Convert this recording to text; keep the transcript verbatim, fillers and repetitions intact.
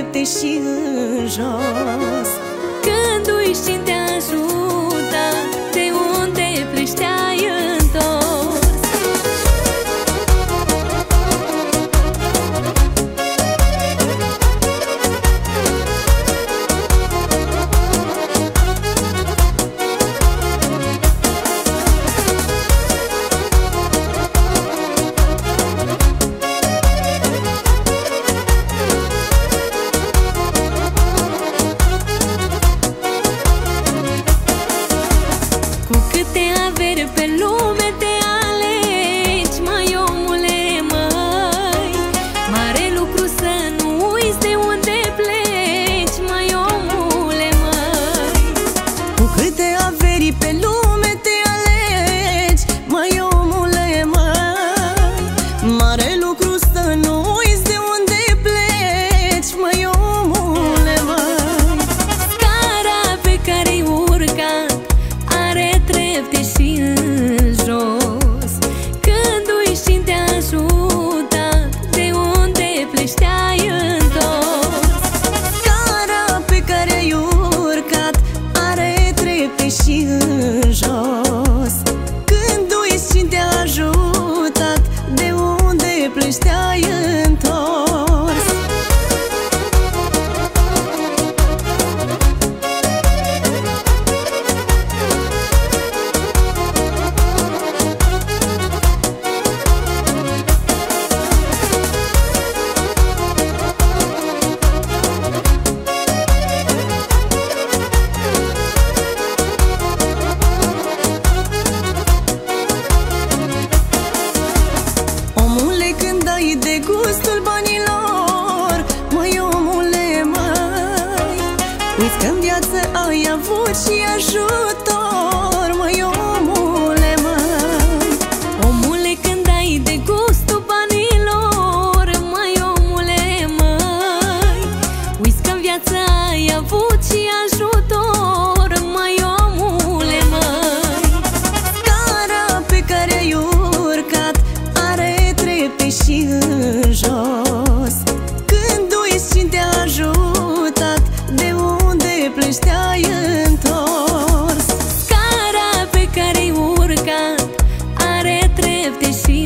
drepte și în jos. Când uiți cine te ajută, de unde pleci te-ai întors. Pe lume te alegi, măi omule, măi. Mare lucru să nu uiți de unde pleci, măi omule, măi. Cu câte averi pe lume te alegi, măi omule, măi. Mare lucru să nu uiți de unde pleci, măi omule, măi. Scara pe care-i urcat are trepte și în jos. Când uiți cine te ajută, de unde pleci te-ai întors. Scara pe care ai urcat are trepte și în jos. Când uiți cine te-a ajutat, de unde pleci te-ai întors. De gustul banilor, măi omule, măi. Uiți că-n viață ai avut și ajutor, măi omule, măi. Omule, când ai de gustul banilor, măi omule, măi. Uiți că-n viață ai avut și ajutor, măi omule, măi. Scara pe care ai urcat are trepte și în jos. Când uiți cine te-a ajutat, de unde pleci te-ai întors. Scara pe care-i urcat are trepte și